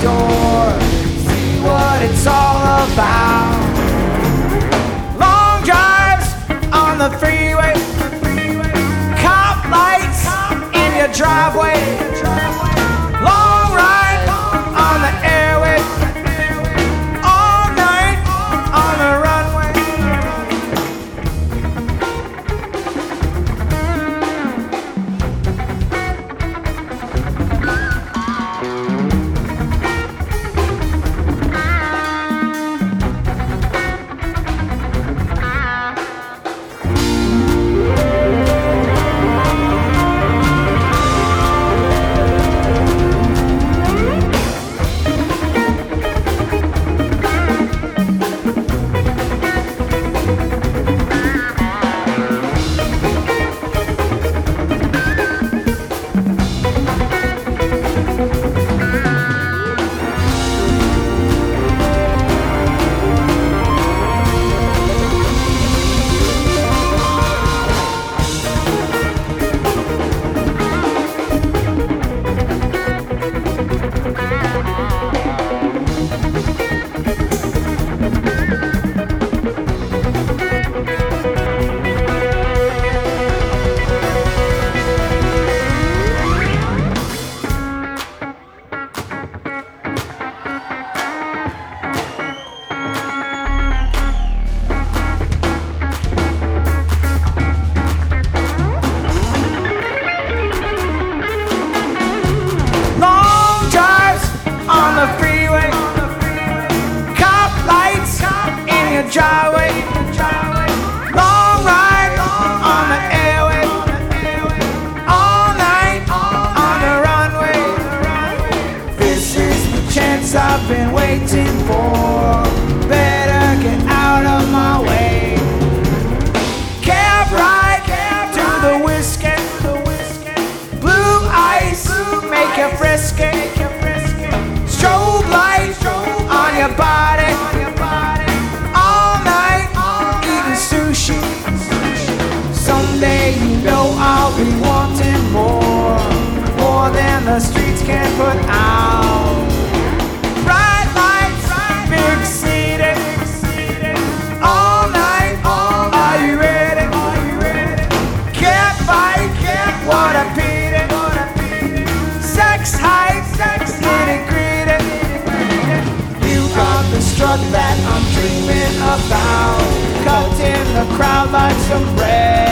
door, see what it's all about. Long drives on the freeway, cop lights in your driveway. Long ride on the airway, all night on the runway. Driveway, long ride on the airway, all night on the runway. This is the chance I've been waiting for. Better get out of my way. Cab ride to the whiskey, blue ice make you frisky. Strobe light on your body. Someday you know I'll be wanting more than the streets can put out. Bright lights, big city, all night, are you ready? Can't fight, what a pity. Sex hype, nitty gritty. You got the strut that I'm dreaming about. Cut in the crowd like some bread.